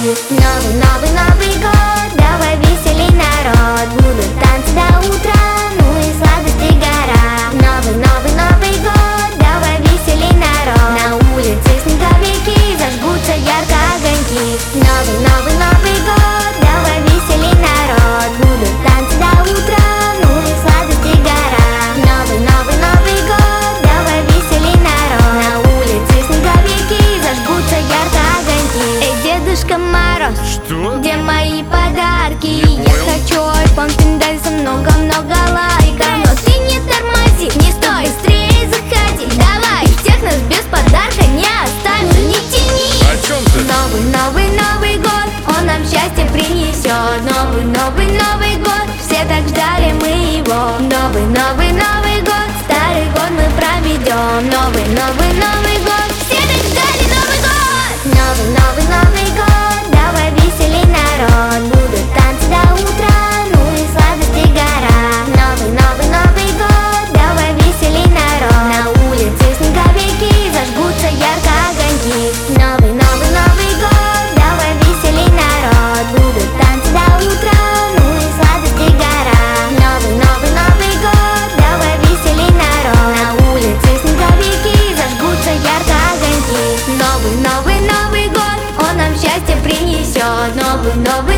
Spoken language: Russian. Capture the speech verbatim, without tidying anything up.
огоньки. Новый, новый, Новый год, давай веселей, народ. Будут танцы до утра, ну и сладости гора. Новый, новый, Новый год, давай веселей, народ. На улице снеговики, зажгутся ярко огоньки. Новый, новый, Новый год, давай веселей, народ. Будут танцы до утра, ну и сладости гора. Новый, новый, Новый год, давай веселей, народ. На улице снеговики, зажгутся ярко огоньки. Эй, Дедушка Мороз, Что? где мои подарки? Я хочу альбом Пиндайса, много-много лайков. Но ты не тормози, не стой, быстрее заходи. Давай, всех нас без подарка не оставим, не тяни. О чем ты? Новый, новый, Новый год, он нам счастье принесет. Новый, новый, Новый год, все так ждали мы его. Новый, новый, Новый год, старый год мы проведем. Новый, новый, Новый год, все так ждали Новый год. Новый, новый, Новый год, давай веселей, народ. Будут танцы до утра, ну и сладости гора. Новый, новый, Новый год, давай веселей, народ. На улице снеговики, зажгутся ярко огоньки. Новый, новый, Новый год, давай веселей, народ. Будут танцы до утра, ну и сладости гора. Новый, новый, Новый год, давай веселей, народ. На улице снеговики, зажгутся ярко огоньки. Новый, новый, Новый год, он нам счастье принесет. Новый, новый